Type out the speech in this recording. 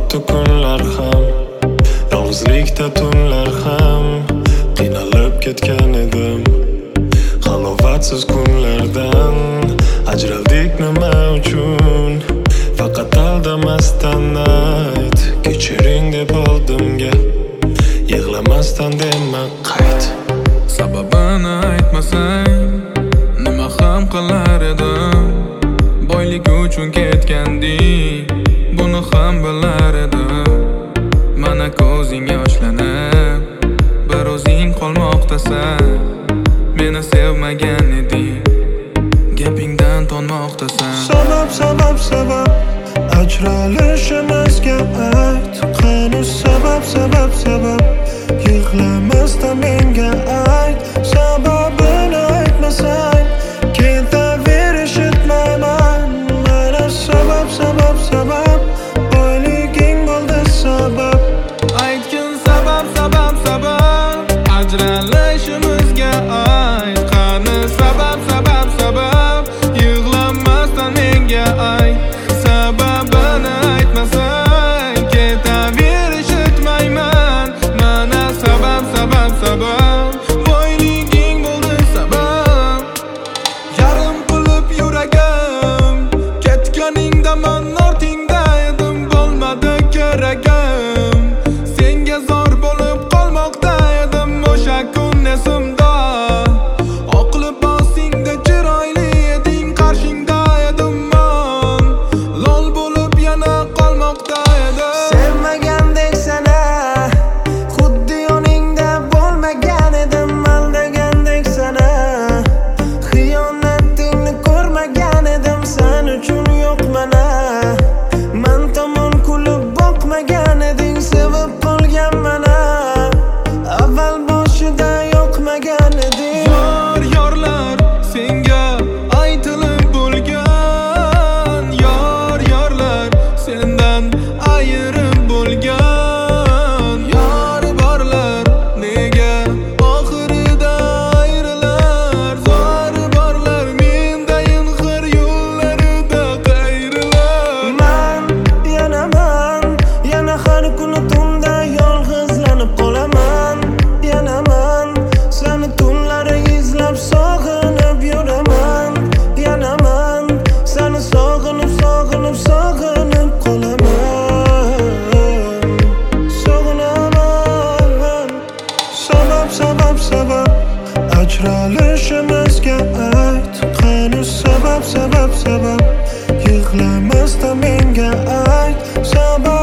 o'tdi kunlar ham, yolg'izlikda tunlar ham. Qiynalib ketgan edim halovatsiz kunlardan. Ajraldik nima uchun? Faqat aldamasdan ayt. Kechiring deb oldimga, yig'lamasdan dema qayt. Sababini aytmasang nima ham qilar edim? Boylik uchun ketganding, buni ham bilar edim. Mana ko'zing yoshlanib, bir o'zing qolmoqdasan. Meni sevmagan eding, gapingdan tonmoqdasan. Sabab ajralishimizga ayt. Qani sabab yig'lamasdan menga ayt. Sababini aytmasang ketaverishitmayman. Mana sabab boyliging bo'ldi sabab. Aytgin sabab ajralishimizga ayt. Qani sabab yig'lamasdan menga ayt. Sababini aytmasang ketaverishitmayman. Mana sabab boyliging bo'ldi sabab. Yarim qilib yuragim, ketganingdaman ortingda edim. Bo'lmadi keragim, senga zor bo'lib qolmoqda edim. O'sha kun esimda, oq libosingda chiroyli eding. Qarshingda edim men, lol bo'lib yana qolmoqda edim. Sevmagandek sana, xuddi yoningda bo'lmagan edim. Aldagandek sana, xiyonatingni ko'rmagan edim. Sen uchun yo'qmana, men tomon kulib boqmagan eding. Sevib qolgan mana, avval boshida yo'qmagan eding. Yorlar senga aytilib bo'lgan. Yorlar sendan ayirib bo'lgan. Yor borlar nega oxirida ayrilar. Zor borlar mendayin xir yo'llarida qayrilar. Man yana har kuni tunda yolg'izlanib qolaman. Yanaman seni tunlari izlab sog'inib yuraman. Yanaman seni sog'inib qolaman. Sog'inaman. Sabab ajralishimizga ayt. Qani sabab yig'lamasdan menga ayt. Sabab